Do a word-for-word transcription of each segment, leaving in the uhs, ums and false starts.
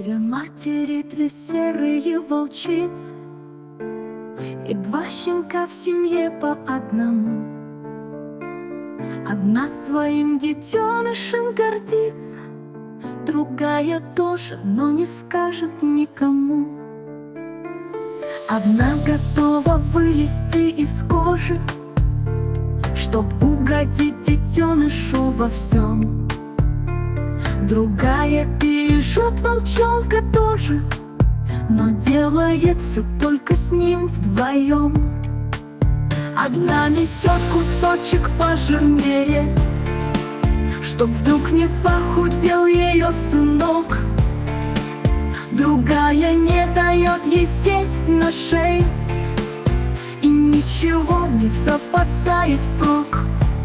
Две матери, две серые волчицы, и два щенка в семье по одному. Одна своим детенышем гордится, другая тоже, но не скажет никому. Одна готова вылезти из кожи, чтоб угодить детенышу во всем. Другая бережет волчонка тоже, но делает все только с ним вдвоем. Одна несет кусочек пожирнее, чтоб вдруг не похудел ее сынок. Другая не дает ей сесть на шею и ничего не запасает впрок.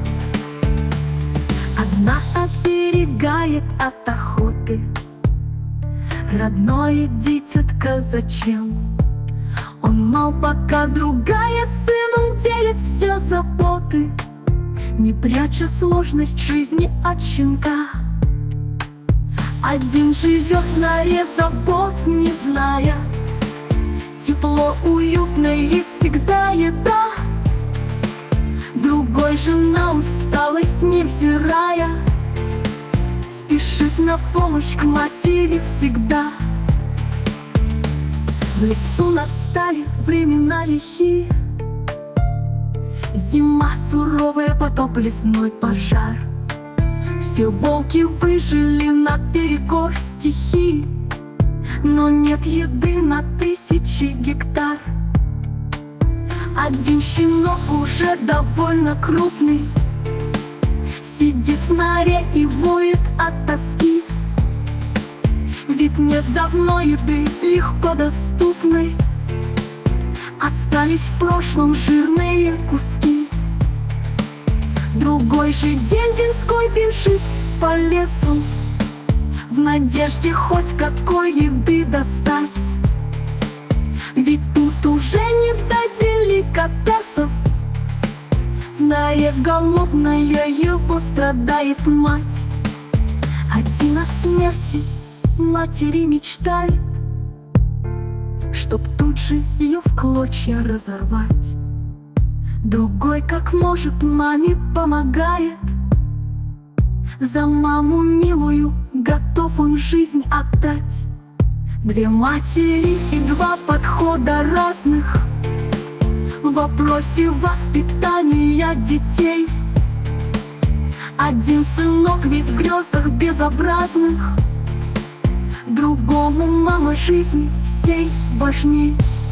Одна оберегает от охоты, родное дитятко зачем? Он мал, пока другая сыном делит все заботы, не пряча сложность жизни от щенка. Один живет в норе забот, не зная, тепло, уютно, есть всегда еда. Другой же на усталость невзирая спешит на помощь к матери всегда. В лесу настали времена лихие, зима суровая, потоп, лесной пожар. Все волки выжили наперекор стихии, но нет еды на тысячи гектар. Один щенок уже довольно крупный сидит в норе и воет от тоски, ведь нет давно еды легко доступной, остались в прошлом жирные куски. Другой же день деньской бежит по лесу в надежде хоть какой еды достать, ведь тут уже не до деликатесов. В норе голодная его страдает мать. Один о смерти матери мечтает, чтоб тут же ее в клочья разорвать. Другой как может маме помогает, за маму милую готов он жизнь отдать. Две матери и два подхода разных в вопросе воспитания детей. Один сынок весь в грезах безобразных, другому мама жизни всей важней.